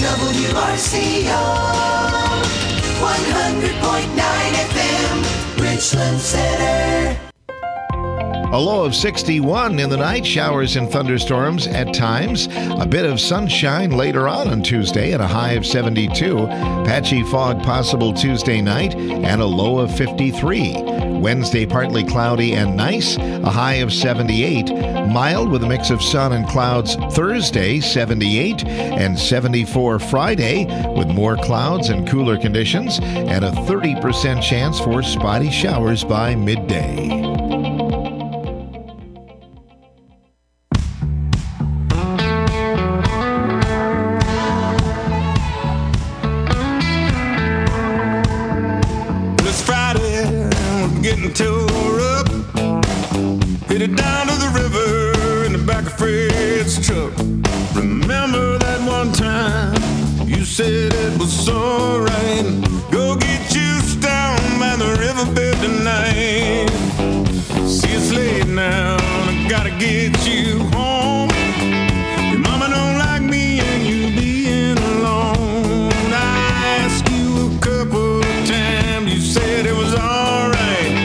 WRCO 100.9 FM, Richland Center. A low of 61 in the night, showers and thunderstorms at times. A bit of sunshine later on Tuesday at a high of 72. Patchy fog possible Tuesday night and a low of 53. Wednesday partly cloudy and nice, a high of 78. Mild with a mix of sun and clouds Thursday, 78, and 74 Friday with more clouds and cooler conditions and a 30% chance for spotty showers by midday. Tore up, headed down to the river in the back of Fred's truck. Remember that one time you said it was alright. Go get you down by the riverbed tonight. See, it's late now, I gotta get you home. Your mama don't like me and you being alone. I asked you a couple of times, you said it was alright.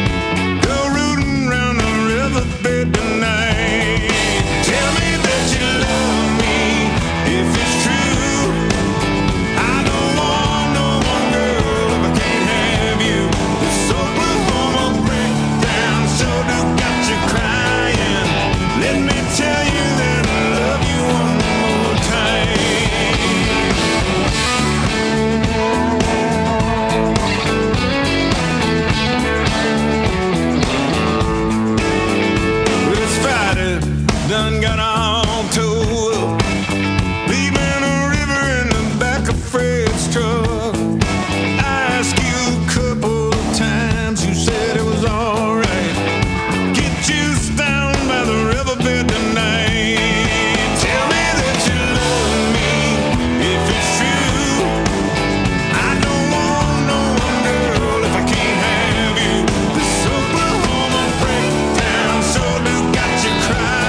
Done got all towed up, leaving a river in the back of Fred's truck. I asked you a couple of times, you said it was alright. Get you down by the riverbed tonight. Tell me that you love me, if it's true. I don't want no one girl if I can't have you. This Oklahoma breakdown sure do got you crying.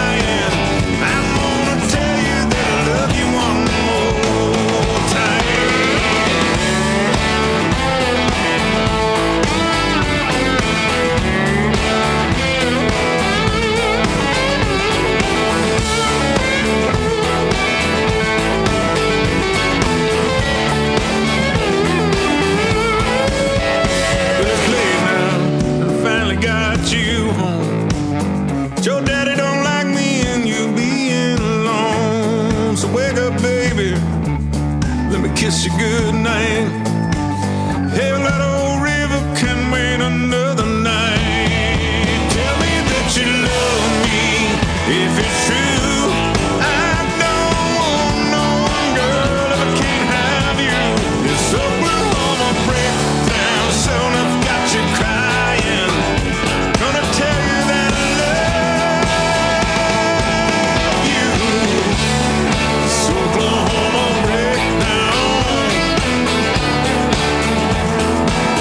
Your daddy don't like me and you being alone. So wake up, baby, let me kiss you goodnight. Hey, that old river can wait another night. Tell me that you love me, if it's true. I don't want no one girl if I can't have you. This Oklahoma breakdown soon I've got you crying. Gonna tell you that I love Oklahoma breakdown.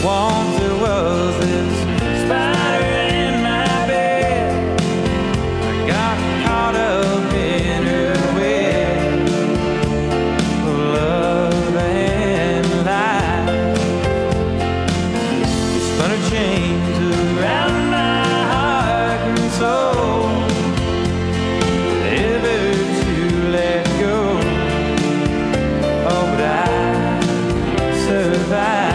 Once there was this spider in my bed. I got caught up in her web of love and life. She spun her chains around my heart and soul, never to let go. Oh, but I survived.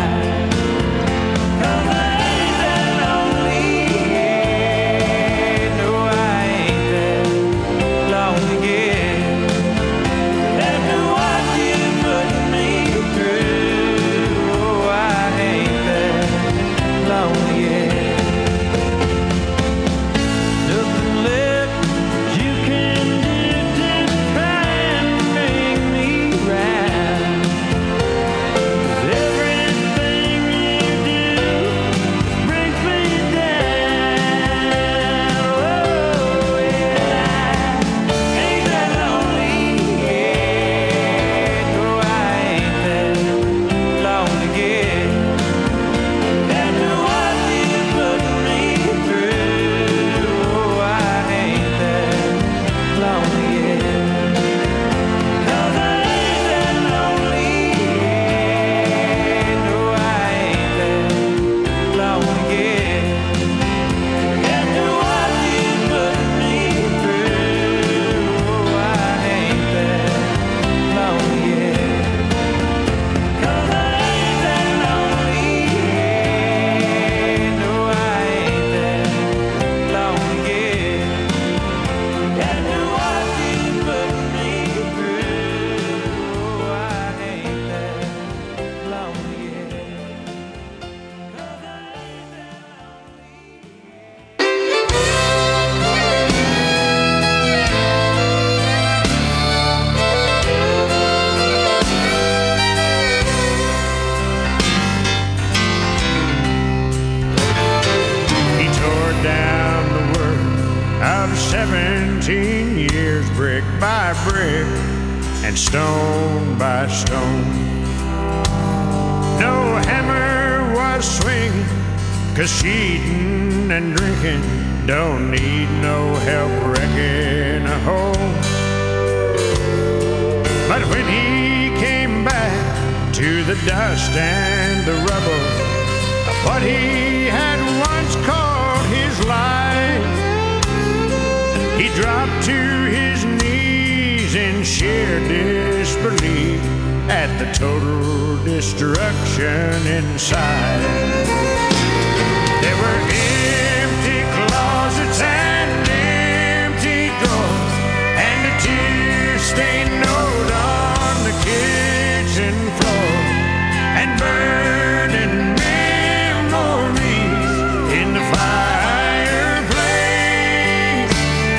And stone by stone, no hammer was swinging, 'cause cheating and drinking don't need no help wrecking a home. But when he came back to the dust and the rubble of what he had once called his life, he dropped to his knees in sheer disbelief at the total destruction inside. There were empty closets and empty drawers and a tear-stained note on the kitchen floor and burning memories in the fireplace.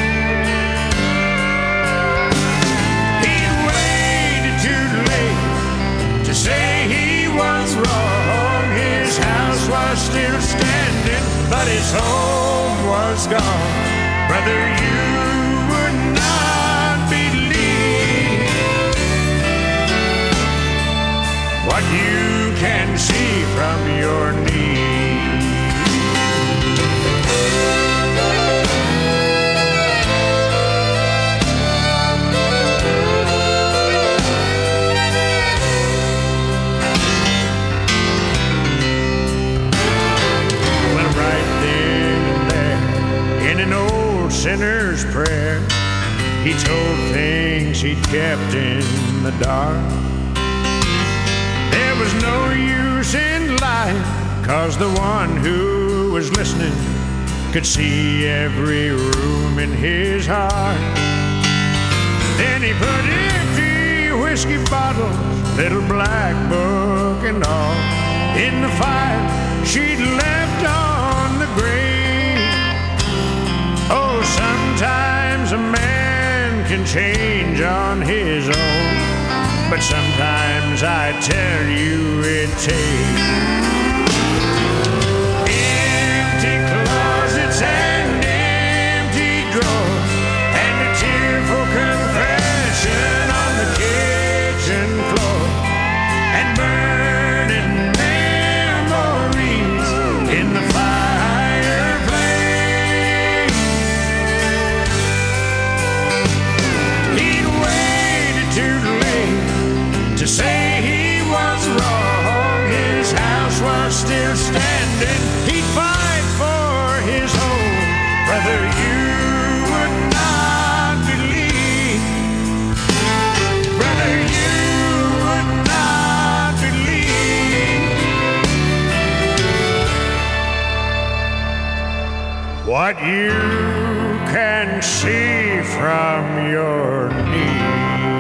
He'd waited too late to say he was wrong. His house was still standing, but his home was gone. Brother, you would not believe what you can see from your knees. Well, right then and there, in an old sinner's prayer, he told things he'd kept in the dark. There was no use in lying, 'cause the one who was listening could see every room in his heart. Then he put empty whiskey bottles, little black book and all, in the fire she'd left on the grave. Oh, sometimes a man can change on his own, but sometimes I tell you it takes empty closets and empty drawers and a tearful confession on the kitchen floor and burning memories still standing, he'd fight for his home. Brother, you would not believe. Brother, you would not believe what you can see from your knees.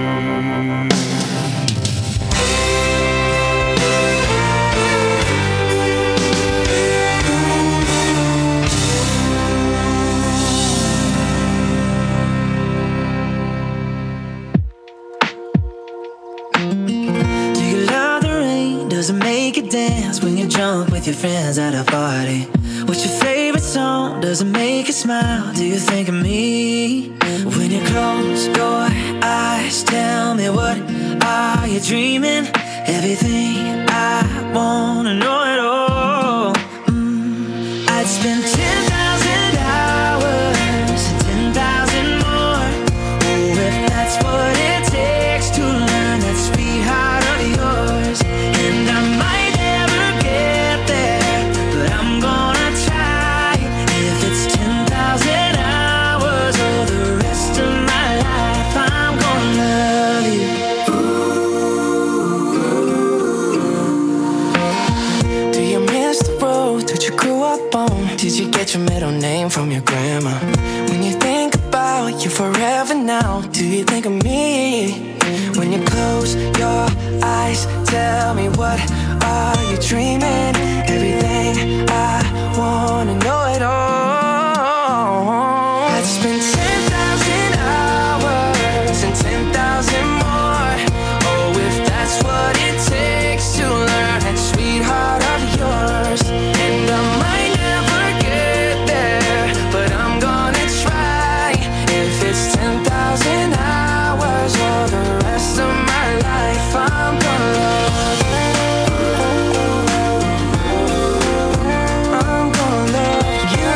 Does it make you dance when you're drunk with your friends at a party? What's your favorite song? Does it make you smile? Do you think of me? When you close your eyes, tell me what are you dreaming? Everything I wanna know it all. I'd spend 10,000 hours, 10,000 more. Oh, if that's what it takes to learn that sweetheart of yours. And I might never get there, but I'm gonna try. If it's 10,000 hours or the rest of my life, I'm gonna love you. Do you miss the road that you grew up on? Did you get your middle name from your grandma? When you think about you forever now, do you think of me? When you close your eyes, tell me what are you dreaming? Everything I wanna know it all. I'd spend 10,000 hours and 10,000 more. Oh, if that's what it takes to learn that sweetheart of yours. And I might never get there, but I'm gonna try. If it's 10,000 hours or the rest of my life, I'm gonna love you. I'm gonna love you.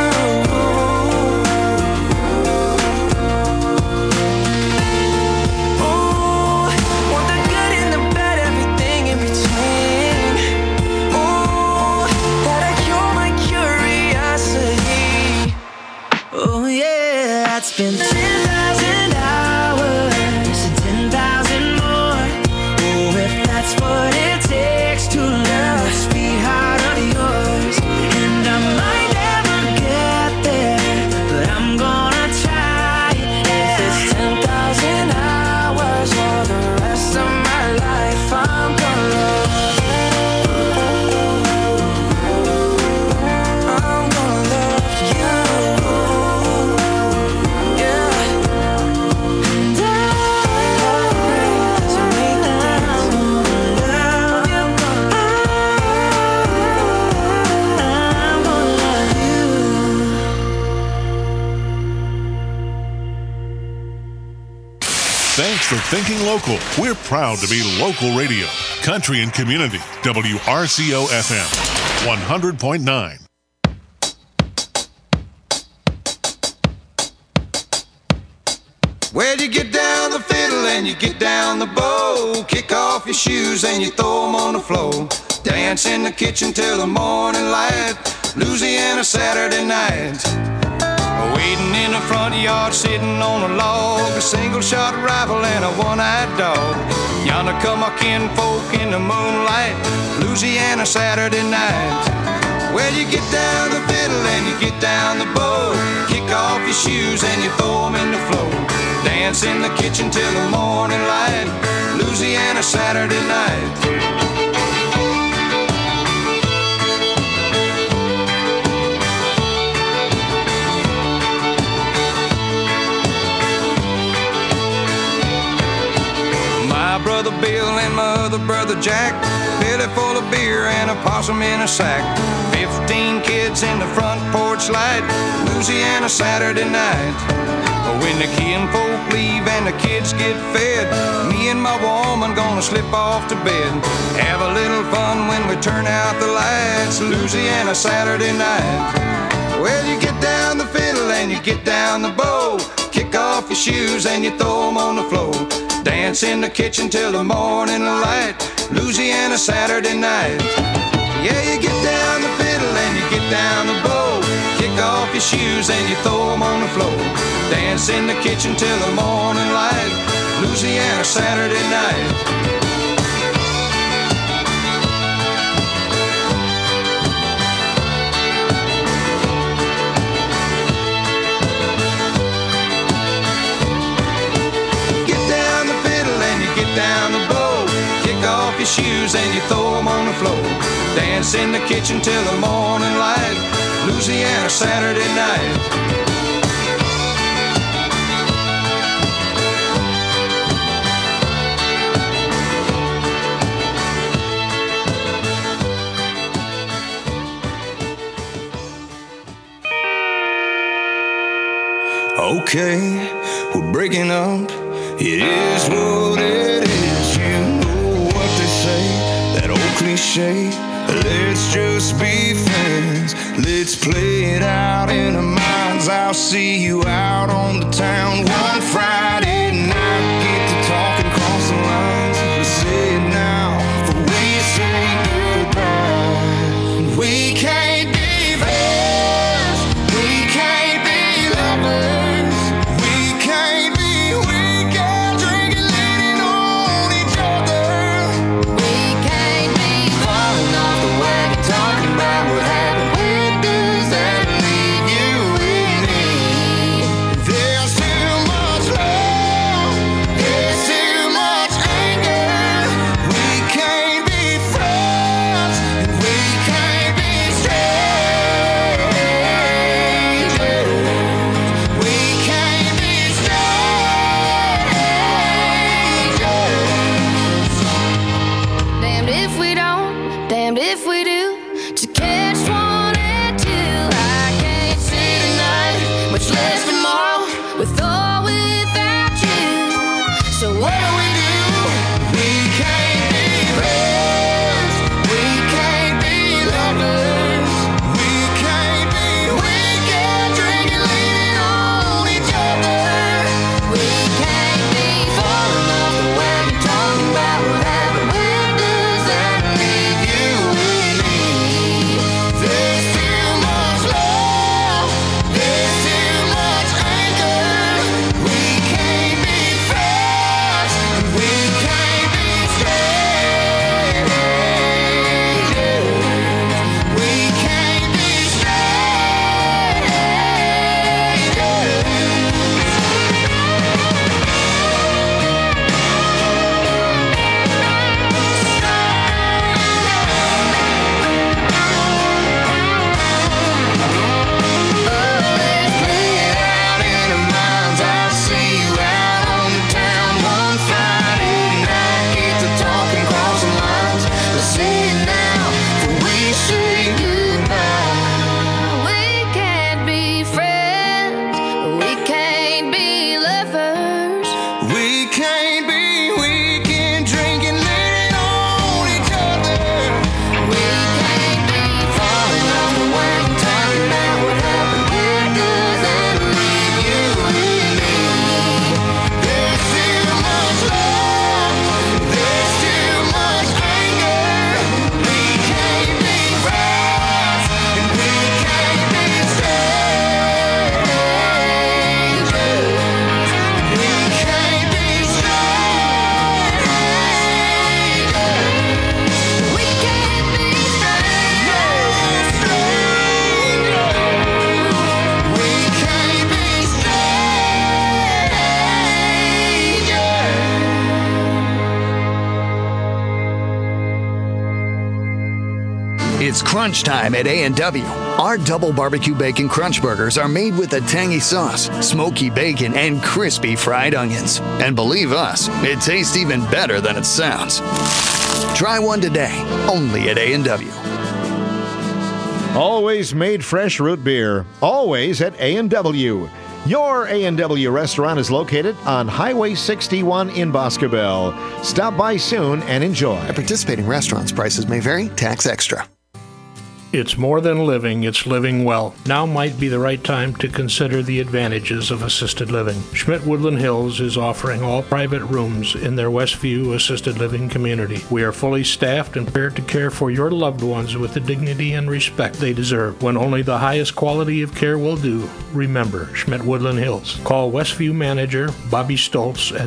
Ooh, want the good and the bad, everything in between. Ooh, that'll cure my curiosity. Oh yeah, I'd spend 10,000 hours and 10,000 more. Oh, if that's what it takes to learn the sweetheart of yours. And I might never get there, but I'm gonna try. If it's 10,000 hours or the rest of my life, I'm gonna love you. I'm gonna love you. Yeah. And I doesn't make the dance. I'm gonna love you. I'm gonna love you. Thanks for thinking local. We're proud to be local radio. Country and community. WRCO FM 100.9. Well, you get down the fiddle and you get down the bow. Kick off your shoes and you throw them on the floor. Dance in the kitchen till the morning light. Louisiana Saturday night. Waiting in the front yard, sitting on a log. A single-shot rifle and a one-eyed dog. Yonder come our kinfolk in the moonlight. Louisiana Saturday night. Well, you get down the fiddle and you get down the bow. Kick off your shoes and you throw them in the floor. Dance in the kitchen till the morning light. Louisiana Saturday night. My brother Bill and my other brother Jack, belly full of beer and a possum in a sack. 15 kids in the front porch light. Louisiana Saturday night. When the kinfolk leave and the kids get fed, me and my woman gonna slip off to bed. Have a little fun when we turn out the lights. Louisiana Saturday night. Well, you get down the fiddle and you get down the bow. Kick off your shoes and you throw them on the floor. Dance in the kitchen till the morning light. Louisiana Saturday night. Yeah, you get down the fiddle and you get down the bow. Kick off your shoes and you throw them on the floor. Dance in the kitchen till the morning light. Louisiana Saturday night. Down the bow, kick off your shoes and you throw them on the floor. Dance in the kitchen till the morning light. Louisiana Saturday night. Okay, we're breaking up. It is what it is, you know what they say, that old cliche. Let's just be friends, let's play it out in our minds. I'll see you out on the town one Friday night. Get to talking, cross the lines. Let's say it now, for we say goodbye. We can't be friends, we can't be lovers. We can't be It's crunch time at A&W. Our double barbecue bacon crunch burgers are made with a tangy sauce, smoky bacon, and crispy fried onions. And believe us, it tastes even better than it sounds. Try one today, only at A&W. Always made fresh root beer, always at A&W. Your A&W restaurant is located on Highway 61 in Boscobel. Stop by soon and enjoy. At participating restaurants, prices may vary, tax extra. It's more than living, it's living well. Now might be the right time to consider the advantages of assisted living. Schmidt Woodland Hills is offering all private rooms in their Westview assisted living community. We are fully staffed and prepared to care for your loved ones with the dignity and respect they deserve. When only the highest quality of care will do, remember Schmidt Woodland Hills. Call Westview manager Bobby Stoltz at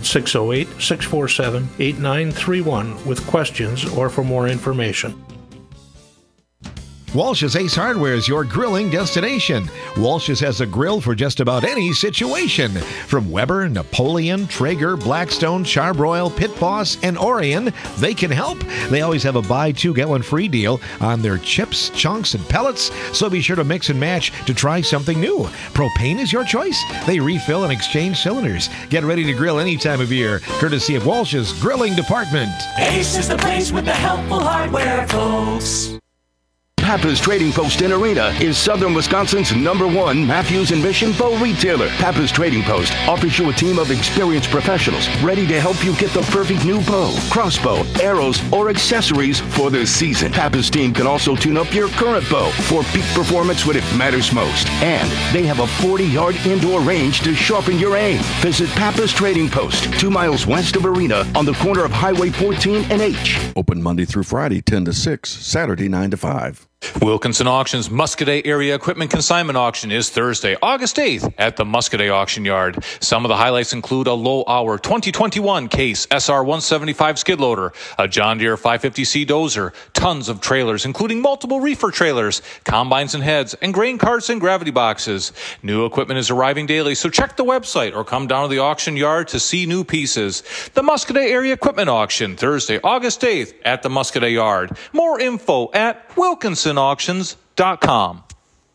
608-647-8931 with questions or for more information. Walsh's Ace Hardware is your grilling destination. Walsh's has a grill for just about any situation. From Weber, Napoleon, Traeger, Blackstone, Charbroil, Pit Boss, and Orion, they can help. They always have a buy two, get one free deal on their chips, chunks, and pellets, so be sure to mix and match to try something new. Propane is your choice. They refill and exchange cylinders. Get ready to grill any time of year, courtesy of Walsh's Grilling Department. Ace is the place with the helpful hardware, folks. Pappas Trading Post in Arena is Southern Wisconsin's #1 Matthews and Mission bow retailer. Pappas Trading Post offers you a team of experienced professionals ready to help you get the perfect new bow, crossbow, arrows, or accessories for the season. Pappas team can also tune up your current bow for peak performance when it matters most. And they have a 40-yard indoor range to sharpen your aim. Visit Pappas Trading Post, 2 miles west of Arena on the corner of Highway 14 and H. Open Monday through Friday, 10 to 6, Saturday, 9 to 5. Wilkinson Auctions Muscoda Area Equipment Consignment Auction is Thursday, August 8th at the Muscoda Auction Yard. Some of the highlights include a low-hour 2021 Case SR-175 skid loader, a John Deere 550C dozer, tons of trailers, including multiple reefer trailers, combines and heads, and grain carts and gravity boxes. New equipment is arriving daily, so check the website or come down to the auction yard to see new pieces. The Muscoda Area Equipment Auction, Thursday, August 8th at the Muscoda Yard. More info at WilkinsonAuctions.com.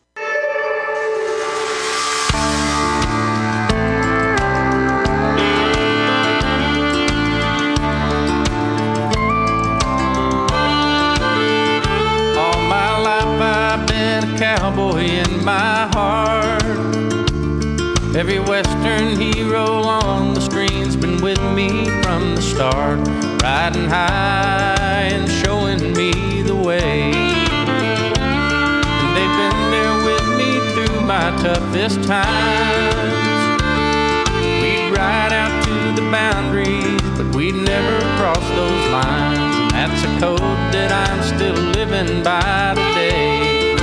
All my life I've been a cowboy in my heart. Every Western hero on the screen's been with me from the start, riding high and showing me the way. And they've been there with me through my toughest times. We'd ride out to the boundaries, but we'd never cross those lines. And that's a code that I'm still living by today.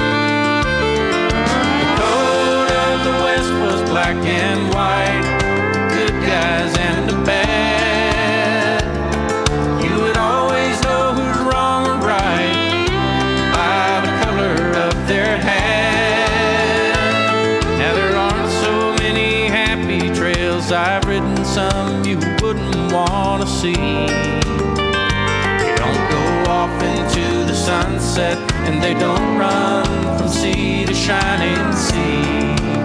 Was black and white, good guys and the bad. You would always know who's wrong or right by the color of their hat. Now there aren't so many happy trails I've ridden, some you wouldn't want to see. They don't go off into the sunset and they don't run from sea to shining sea.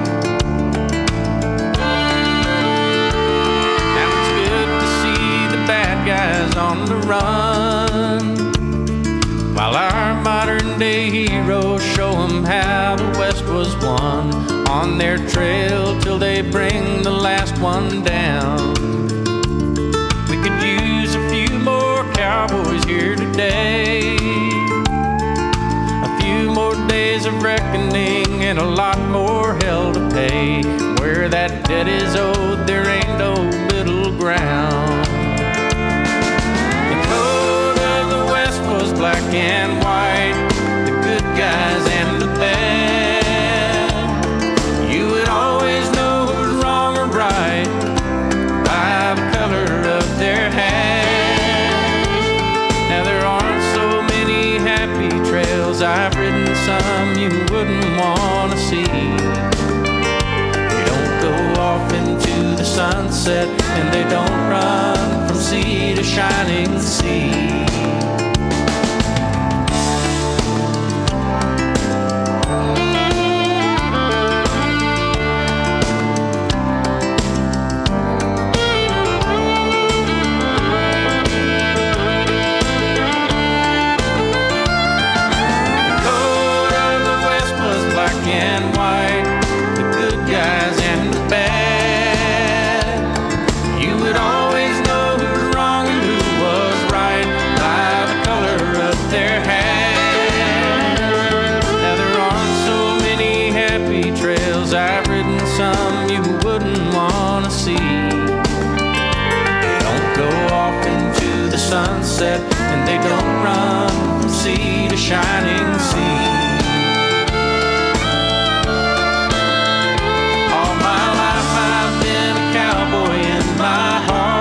Guys on the run, while our modern day heroes show them how the West was won on their trail till they bring the last one down. We could use a few more cowboys here today, a few more days of reckoning and a lot more hell to pay. Where that debt is owed, there ain't no middle ground. Black and white, the good guys and the bad. You would always know who's wrong or right by the color of their hat. Now there aren't so many happy trails I've ridden, some you wouldn't want to see. They don't go off into the sunset and they don't run from sea to shining sea. Always know who's wrong and who was right by sunset, and they don't run from sea to shining sea. All my life I've been a cowboy in my heart.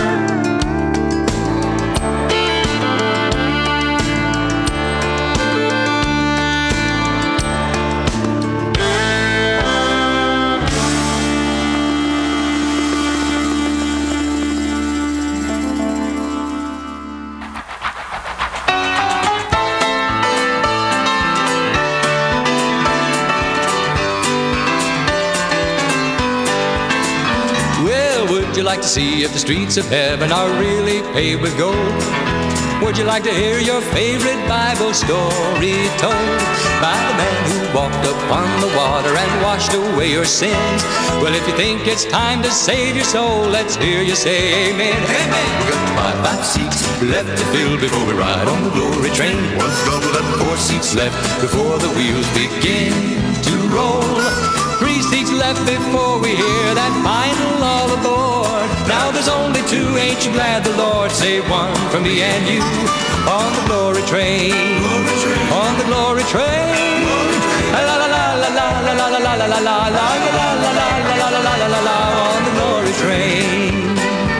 Would you like to see if the streets of heaven are really paved with gold? Would you like to hear your favorite Bible story told by the man who walked upon the water and washed away your sins? Well, if you think it's time to save your soul, let's hear you say amen. Amen. We got 5 seats left to fill before we ride on the glory train. 4 seats left before the wheels begin to roll. 3 seats left before we hear that final all aboard. Now there's only 2, ain't you glad the Lord saved one from me and you on the glory train, on the glory train. La la la la la la la la la la la la la la la la la on the glory train.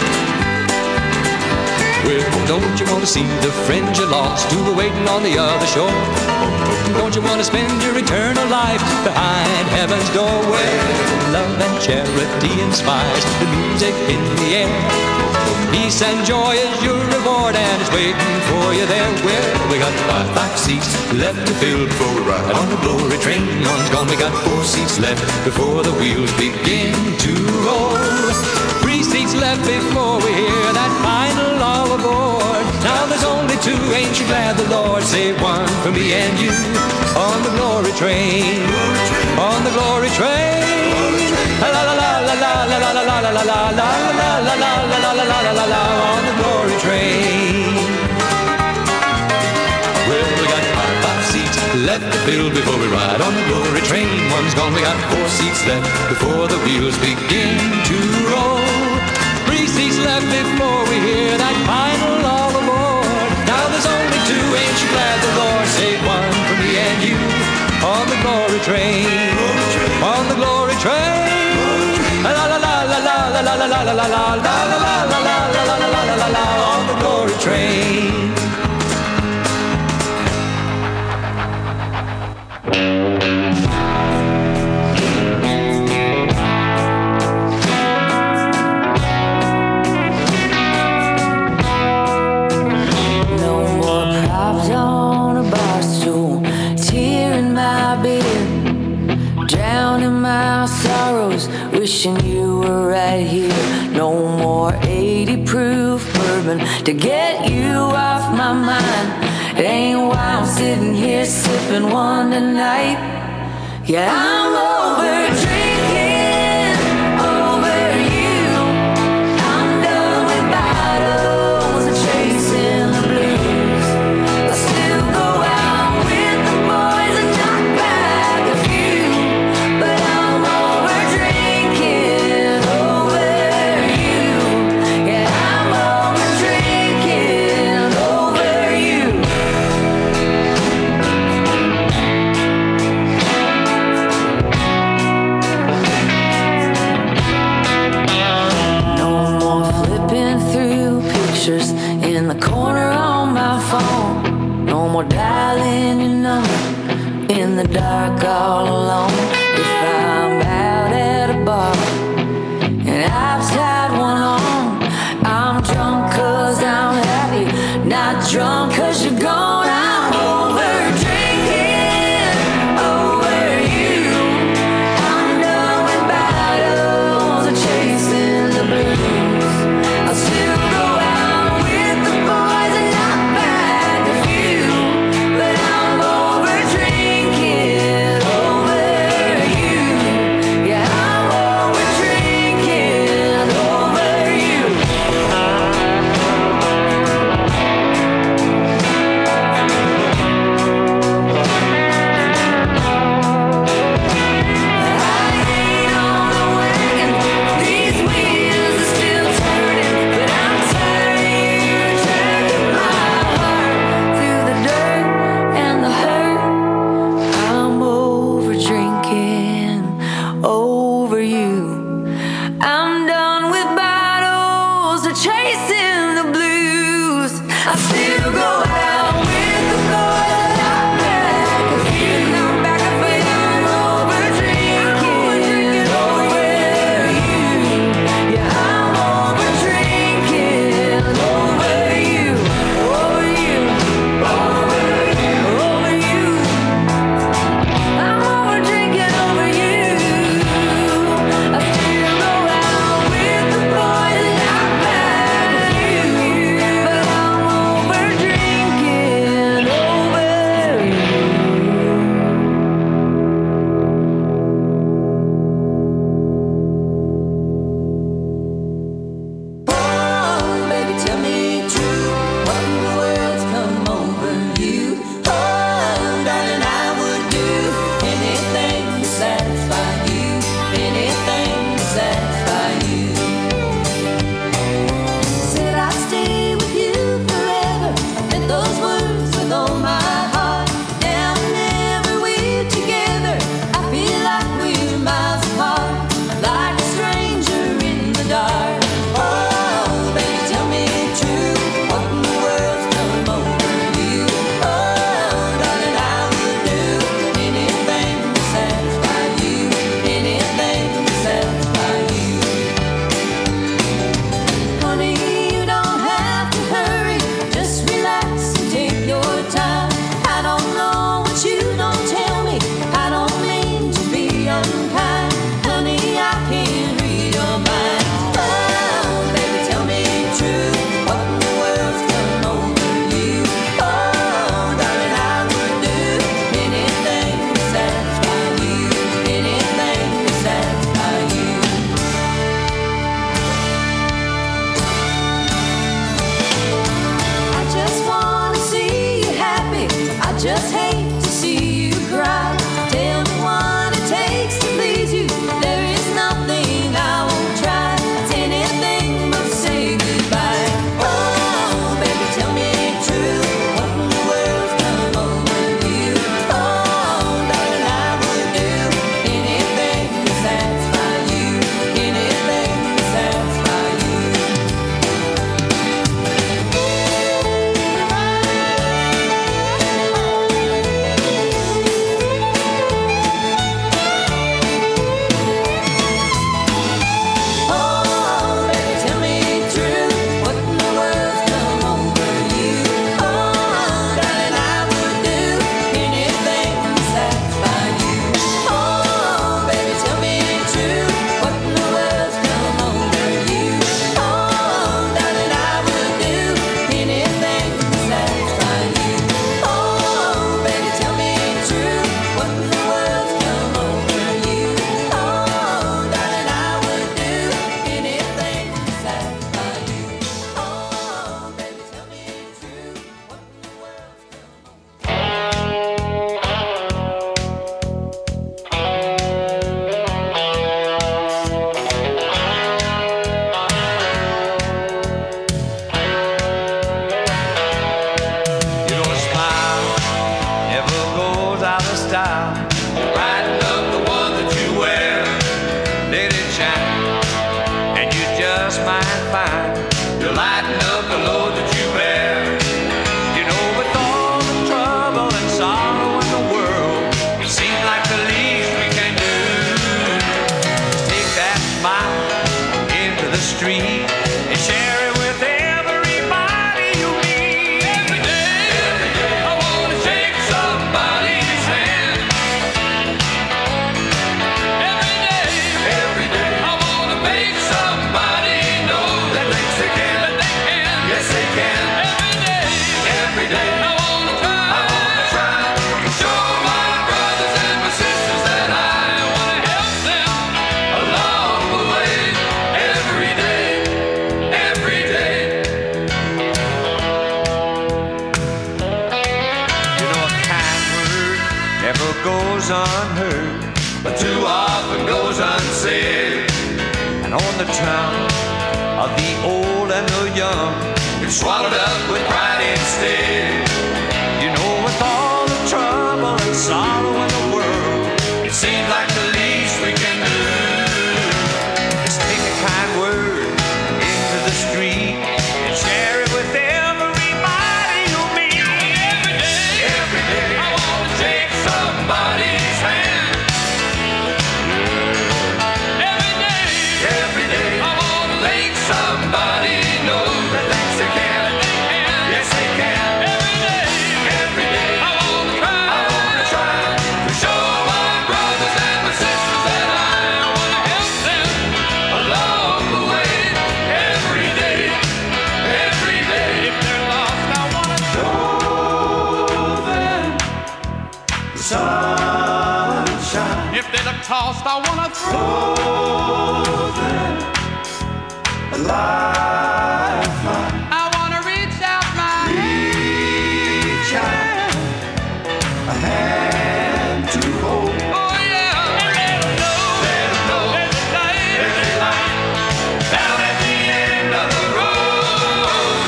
Well, don't you want to see the friends you lost who were waiting on the other shore? Don't you want to spend your eternal life behind heaven's door where love and charity inspires the music in the air? Peace and joy is your reward and it's waiting for you there. Where we got 5 seats left to fill before we ride on the glory train. One's gone, we got 4 seats left before the wheels begin to roll. 3 seats left before we hear that final all aboard. Now there's only 2, ain't you glad the Lord saved one for me and you on the glory train, on the glory train. La la la la la la la la la la la la la la la la la la on the glory train. Well, we got 5 seats left to fill before we ride on the glory train. One's gone, we got 4 seats left before the wheels begin to roll. 3 seats left before we hear that final all aboard. Now there's only 2, ain't you glad the Lord saved one for me and you on the glory train, on the glory train. La la la la la la la la la la la la la la la la la on the glory train. Wishing you were right here. No more 80 proof bourbon to get you off my mind. It ain't why I'm sitting here sipping one tonight. Yeah, I'm over drinking over you. I'm done with bottles and chasing the blues. I still go out with the boys and knock back a few, but I'm over drinking over you. Yeah, I'm over drinking over you. No more flipping through pictures in the corner on my phone. No more dialing your number in the dark all alone. If I'm out at a bar and I've tied one on, I'm drunk 'cause I'm happy, not drunk 'cause you're gone. I'm over drinking over you. I'm done with battles and chasing the blues. I'll still go out with the boys and knock back a few, but I'm over drinking over you. just hate to see you cry. Tell me what it takes to please you. There is nothing I won't try. It's anything but say goodbye. Oh, baby, tell me true. What in the world's come over you? Oh, darling, I would do anything to satisfy you. Anything to satisfy you. Oh, baby, tell me true. What in the world's come over you? Oh, darling, I would do anything to satisfy you. Oh, baby, tell me true. What in the world's come over you? Oh, darling, I would do anything to satisfy you. Oh, baby, tell me true. What in the world's come over you? Oh, darling, I would do anything to satisfy you. Oh, baby, tell me true. What in the world's come over you? You know, a smile never goes out of style. Brighten up the one that you wear, let it shine, and you just might find you're lighting up the load that you bear. You know, with all the trouble and sorrow in the world, it seems like the least we can do is take that smile into the street and share it with everybody you meet. Every day, I wanna shake somebody's hand. Every day, I wanna make somebody know that they can. Yes, they can. Every day, I wanna try to show my brothers and my sisters that I wanna help them along the way. Every day, every day. You know, a kind word never goes unheard, but too often goes unsaid. And on the tongue of the old and the young, it's swallowed up with pride instead. You know, with all the trouble and sorrow in the world, it seems like the least we can do is take a kind word into the street and share it with everybody you meet. Every day, I wanna shake somebody's hand. Every day, I wanna make somebody know that they can. Yes, they can. Every day, I wanna try to show my brothers and my sisters that I wanna help them along the way. Every day, every day. If they're lost, I wanna show them the sunshine. If they look tossed, I wanna throw them a lifeline. I wanna reach out my hand, a hand to hold. Oh yeah, and let them know there's a light down at the end of the road.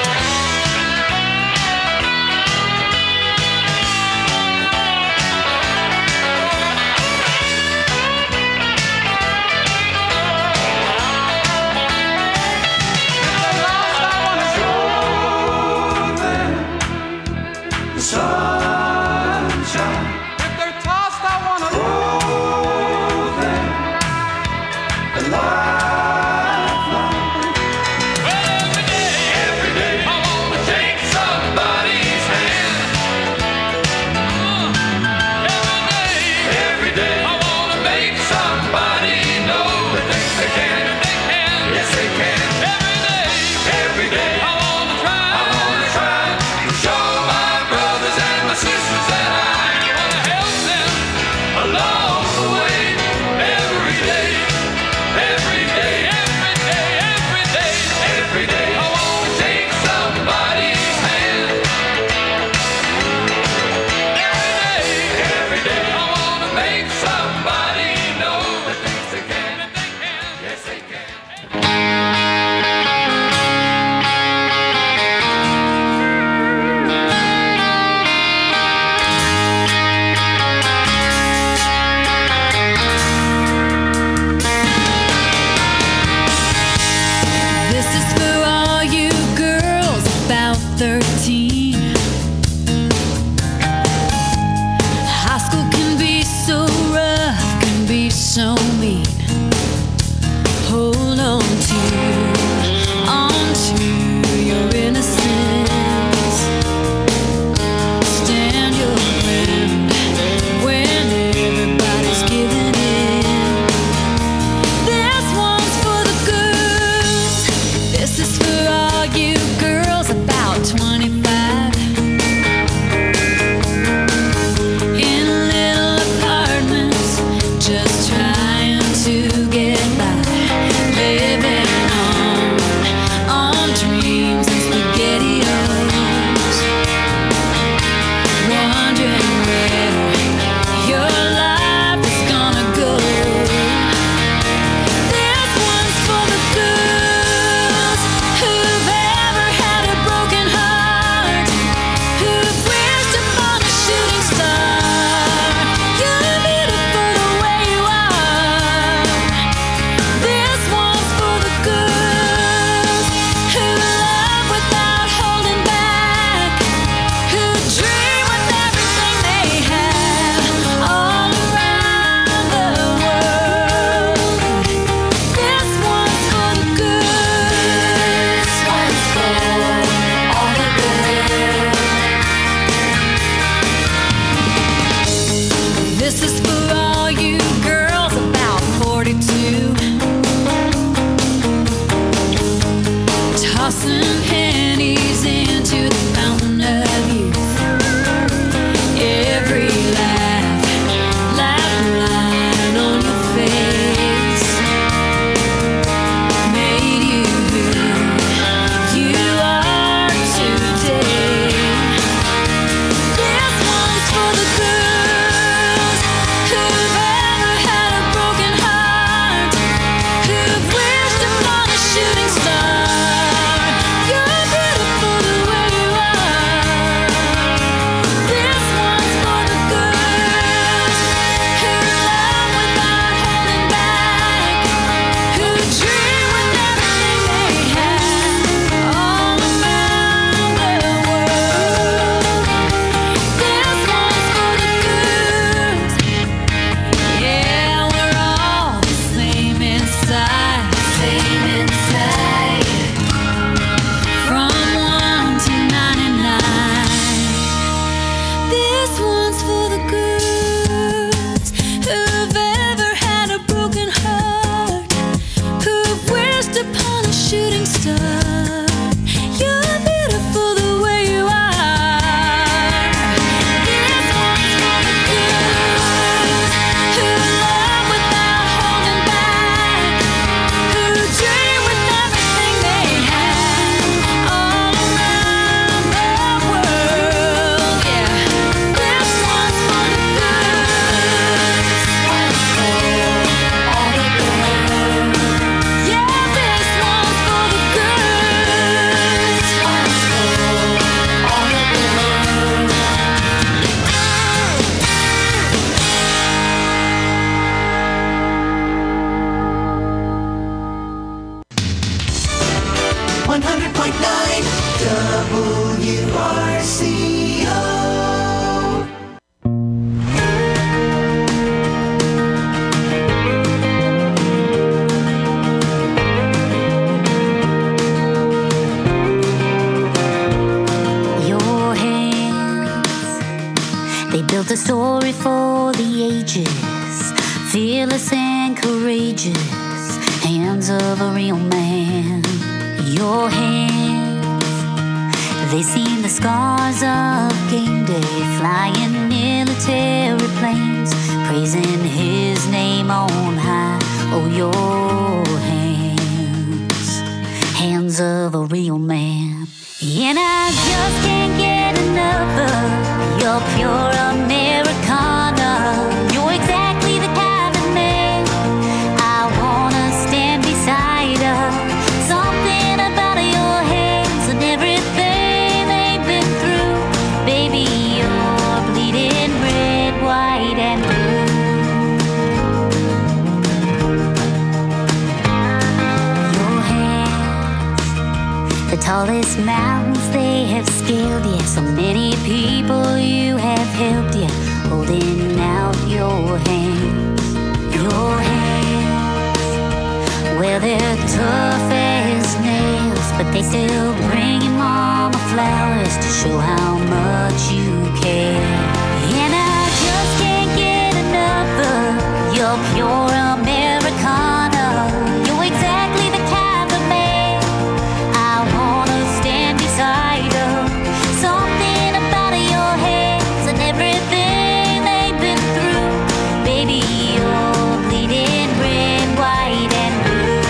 Sunshine. If they're tossed, I wanna throw them a lifeline. Well, every day, I wanna shake somebody's hand. Every day, I wanna make somebody know that they can. Yes, they can. Every day, I wanna try to show my brothers and my sisters They built a story for the ages, fearless and courageous, hands of a real man. Your hands, they seem the scars of game day, flying military planes, praising his name on high. Oh, your hands, hands of a real man. And I just can't get enough of your pure Americana. You're exactly the kind of man I wanna stand beside her. Something about your hands and everything they've been through. Baby, you're bleeding red, white, and blue. Your hands, the tallest mountains they have scaled, yeah. So many people you have helped, yeah. Holding out your hands, well, they're tough as nails, but they still bring your mama flowers to show how much you care. And I just can't get enough of your pure Americana. You're exactly the kind of man I wanna stand beside her. Something about your hands and everything they've been through. Baby, you're bleeding red, white, and blue.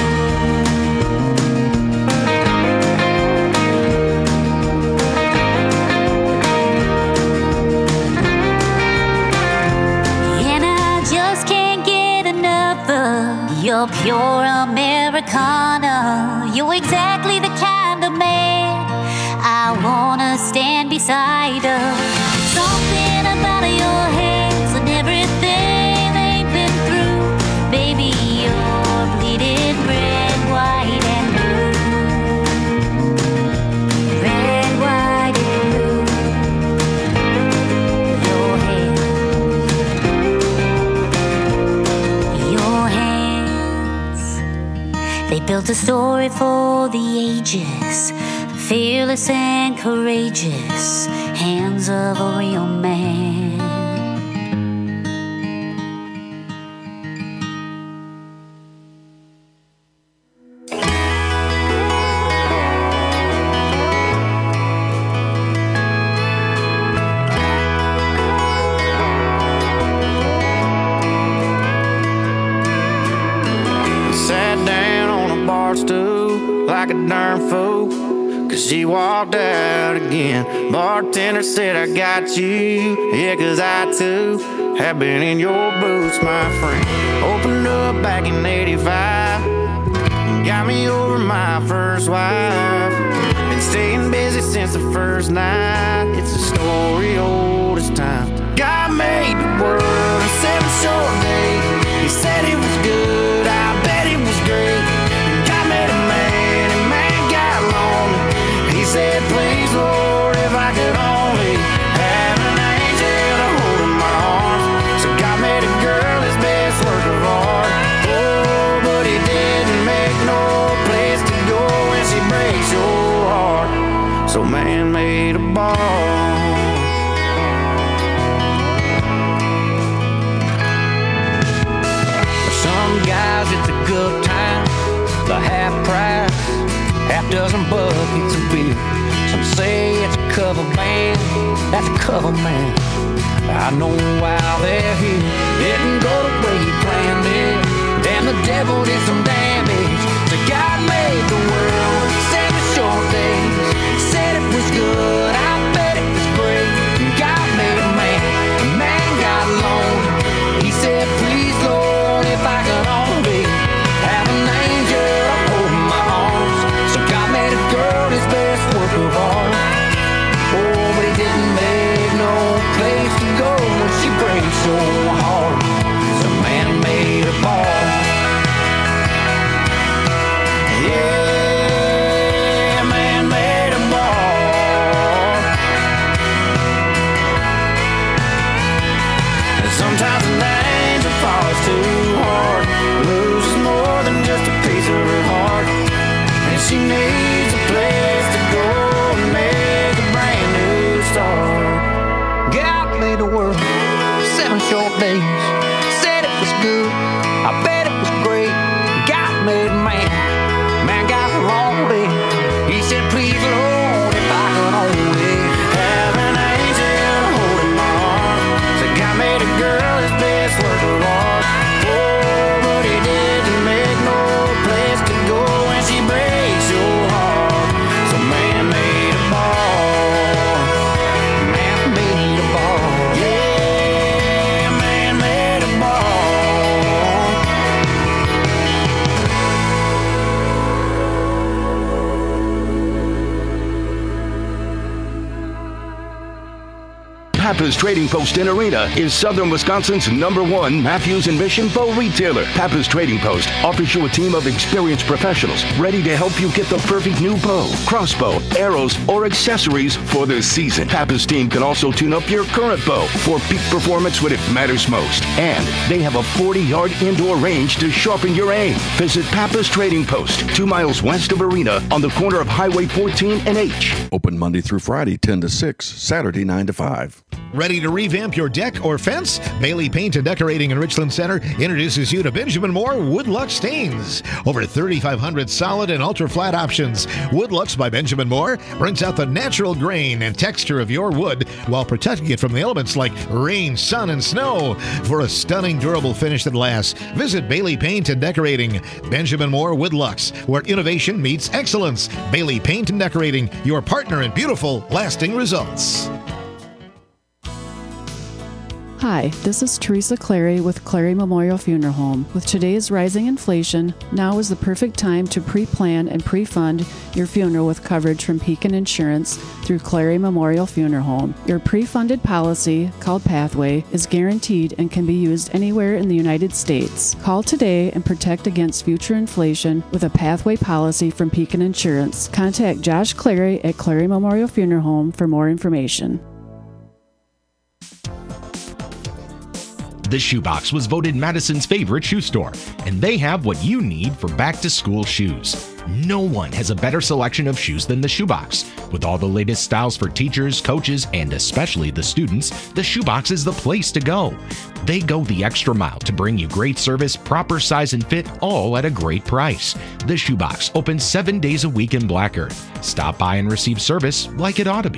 And I just can't get enough of your pure Americana. You're exactly the kind of man I wanna stand beside her. Something about your hands and everything they've been through. Baby, you're bleeding red, white, and blue. Red, white, and blue. Your hands, they built a story for the ages, fearless and courageous, hands of a real man. Sat down on a bar stool like a darn fool, 'cause she walked out again. Bartender said, I got you, yeah, 'cause I too have been in your boots, my friend. Opened up back in 85, got me over my first wife. Been staying busy since the first night, it's a story old as time. God made the world in 7 short days, he said it was good, I bet it was great. And God made a man, and man got lonely. He said, please, Lord, if I could only have an angel to hold in my arms. So God made a girl his best work of art. Oh, but he didn't make no place to go when she breaks your heart. So man made a bar. Some guys, it's a good time, the half price, half dozen buckets of beer. Some say it's a cover band, that's a cover man. I know why they're here. Didn't go the way you planned it. Damn, the devil did some damage. So God made the world 7 short days. Said it was good, I bet it was great. God made a man got lonely. He said, please, Lord, if I could only have an angel to hold in my arms. So God made a girl his best work of art. Oh, but he didn't make no place to go when she breaks so hard. So man made a bar. Yeah, man made a bar. days. Said it was good, I bet it was great. God made man, man got lonely. He said, please Lord, if I could only have an angel holding my arm. Said God made a girl his best work of art. Oh, but he didn't make no place to go when she breaks your heart. So man made a ball, man made a ball, yeah, man made a ball. Pappas Trading Post in Arena is Southern Wisconsin's #1 Matthews and Mission bow retailer. Pappas Trading Post offers you a team of experienced professionals ready to help you get the perfect new bow, crossbow, arrows, or accessories for the season. Pappas team can also tune up your current bow for peak performance when it matters most. And they have a 40-yard indoor range to sharpen your aim. Visit Pappas Trading Post, 2 miles west of Arena on the corner of Highway 14 and H. Open Monday through Friday, 10 to 6, Saturday, 9 to 5. Ready to revamp your deck or fence? Bailey Paint and Decorating in Richland Center introduces you to Benjamin Moore Woodluck Stains. Over 3,500 solid and ultra-flat options. Woodlucks by Benjamin Moore brings out the natural grain and texture of your wood while protecting it from the elements like rain, sun, and snow. For a stunning, durable finish that lasts, visit Bailey Paint and Decorating. Benjamin Moore Woodlucks, where innovation meets excellence. Bailey Paint and Decorating, your partner in beautiful, lasting results. Hi, this is Teresa Clary with Clary Memorial Funeral Home. With today's rising inflation, now is the perfect time to pre-plan and pre-fund your funeral with coverage from Pekin Insurance through Clary Memorial Funeral Home. Your pre-funded policy, called Pathway, is guaranteed and can be used anywhere in the United States. Call today and protect against future inflation with a Pathway policy from Pekin Insurance. Contact Josh Clary at Clary Memorial Funeral Home for more information. The Shoebox was voted Madison's favorite shoe store, and they have what you need for back-to-school shoes. No one has a better selection of shoes than the Shoebox. With all the latest styles for teachers, coaches, and especially the students, the Shoebox is the place to go. They go the extra mile to bring you great service, proper size and fit, all at a great price. The Shoebox opens 7 days a week in Black Earth. Stop by and receive service like it ought to be.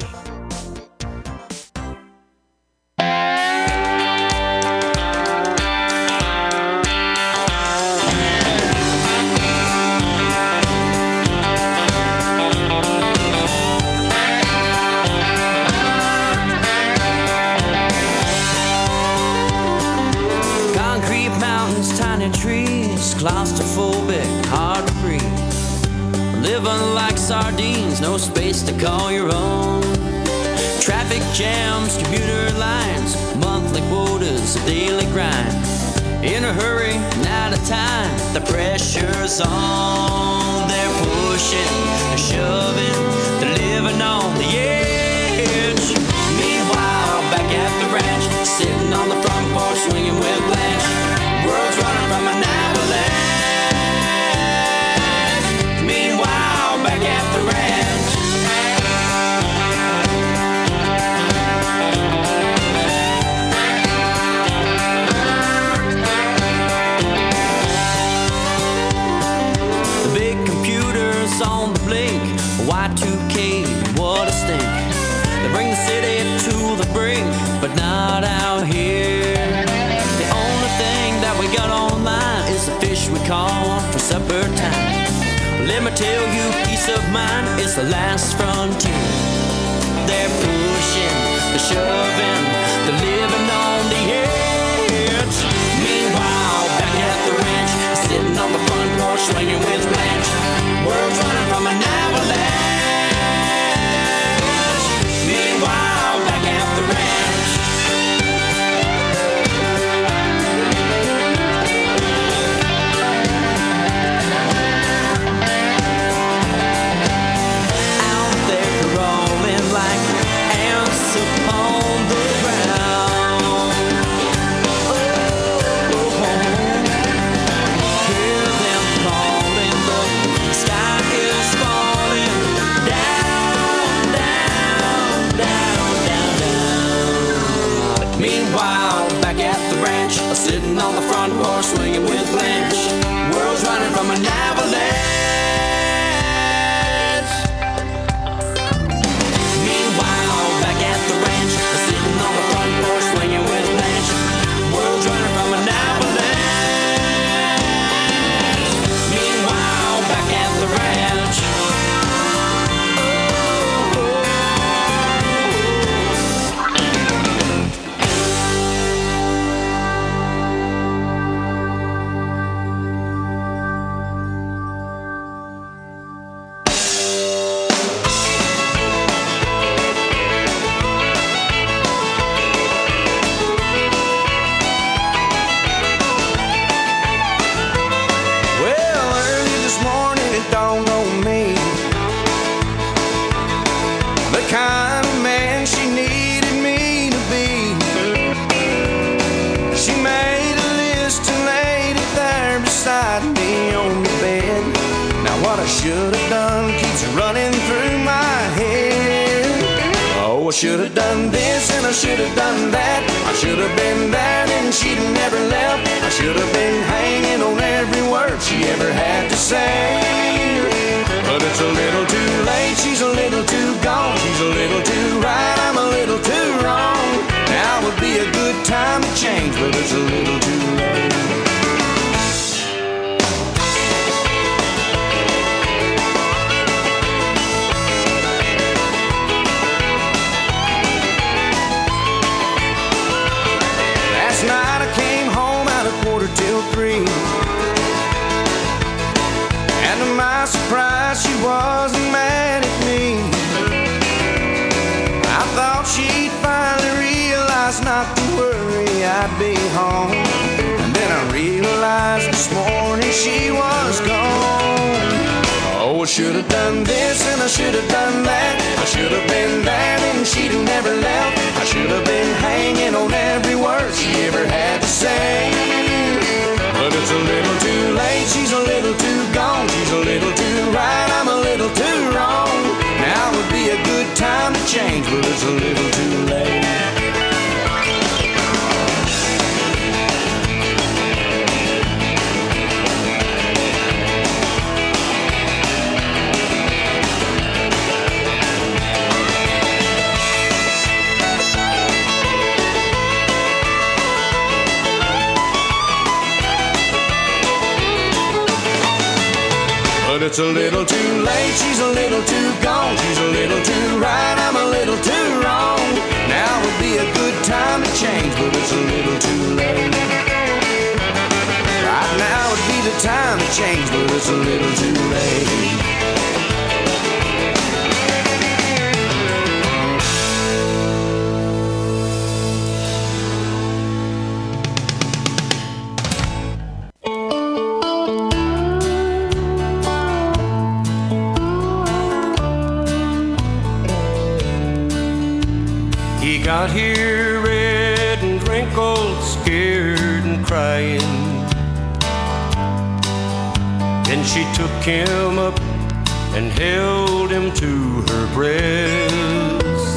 Claustrophobic, hard to breathe. Living like sardines, no space to call your own. Traffic jams, commuter lines, monthly quotas, a daily grind. In a hurry, not a time, the pressure's on. They're pushing, they're shoving, they're living on the edge. Meanwhile, back at the ranch, sitting on the front porch, swinging with Blanche. World's running from an avalanche. Meanwhile, back at the ranch. The big computers on the blink, Y2K, what a stink. They bring the city to the brink, but not out here. The only thing that we got online is the fish we caught for supper time. Let me tell you, peace of mind is the last frontier. They're pushing, they're shoving, they're living on the edge. Meanwhile, back at the ranch, sitting on the front porch, swinging with Blanche. World's running from an avalanche. Meanwhile, back at the ranch. Meanwhile, back at the ranch. ranch, sitting on the front porch swinging with Blanche. World's running from an avalanche. Meanwhile, back at the ranch, sitting on the front porch swinging with Blanche. World's running from an avalanche. Meanwhile, back at the ranch. Should have done keeps running through my head. Oh, I should have done this and I should have done that. I should have been there and she'd never left. I should have been hanging on every word she ever had to say. But it's a little too late, she's a little too gone. She's a little too right, I'm a little too wrong. Now would be a good time to change, but it's a little too late. Till 3, and to my surprise she wasn't mad at me. I thought she'd finally realize not to worry, I'd be home. And then I realized this morning she was gone. Oh, I should have done this and I should have done that. I should have been there and she'd have never left. I should have been hanging on every word she ever had to say. But it's a little too late, she's a little too gone. She's a little too right, I'm a little too wrong. Now would be a good time to change, but it's a little too late. It's a little too late, she's a little too gone. She's a little too right, I'm a little too wrong. Now would be a good time to change, but it's a little too late. Right now would be the time to change, but it's a little too late. Got here red and wrinkled, scared and crying. Then she took him up and held him to her breast.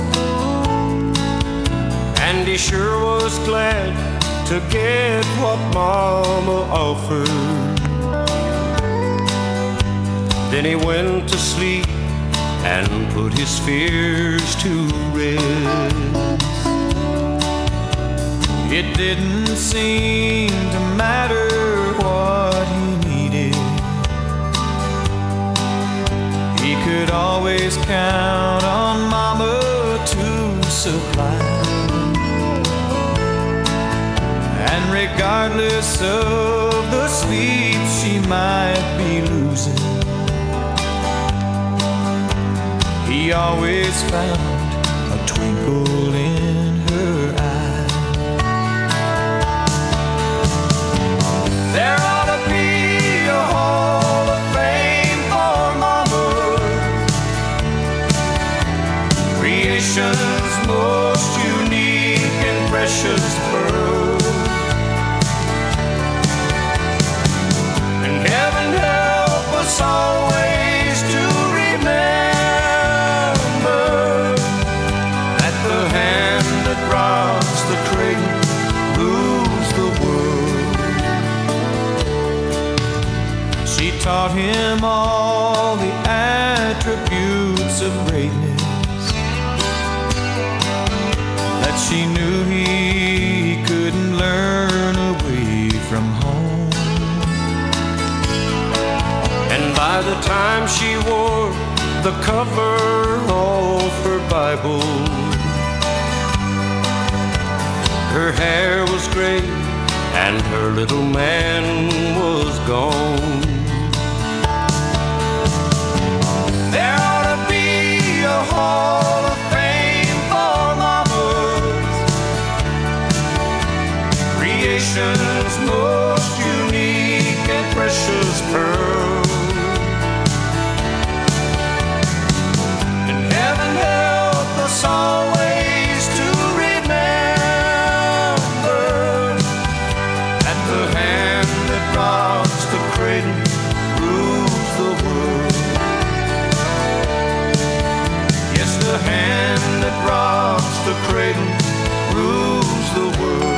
And he sure was glad to get what Mama offered. Then he went to sleep and put his fears to rest. It didn't seem to matter what he needed. He could always count on Mama to supply. And regardless of the sleep she might be losing, he always found a twinkle in her eye. There ought to be a hall of fame for Mama, creation's most unique and precious pearl. And heaven help us always to remember that the hand that rocks the cradle rules the world. taught him all the attributes of greatness that she knew he couldn't learn away from home. And by the time she wore the cover of her Bible, her hair was gray and her little man was gone. There ought to be a hall of fame for mamas, creation's most unique and precious pearl. And heaven help us always to remember that the hand that rocks the cradle rules the world. Yes, the hand that rocks the cradle rules the world.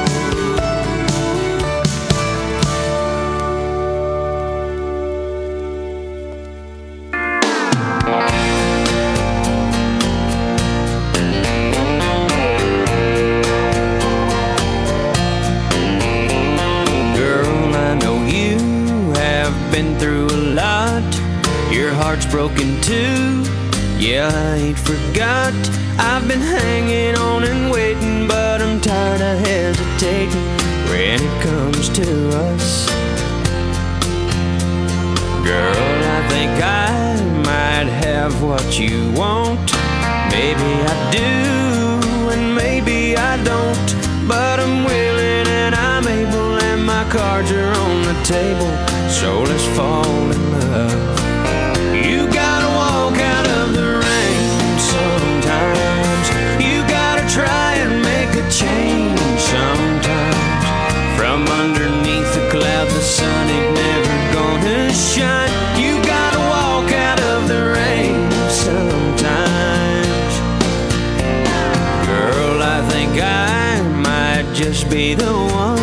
Been through a lot, your heart's broken too. Yeah, I ain't forgot. I've been hanging on and waiting, but I'm tired of hesitating when it comes to us. Girl, I think I might have what you want. Maybe I do, and maybe I don't. But I'm willing and I'm able, and my cards are on the table. So let's fall in love. You gotta walk out of the rain sometimes. You gotta try and make a change sometimes. From underneath the cloud, the sun ain't never gonna shine. You gotta walk out of the rain sometimes. Girl, I think I might just be the one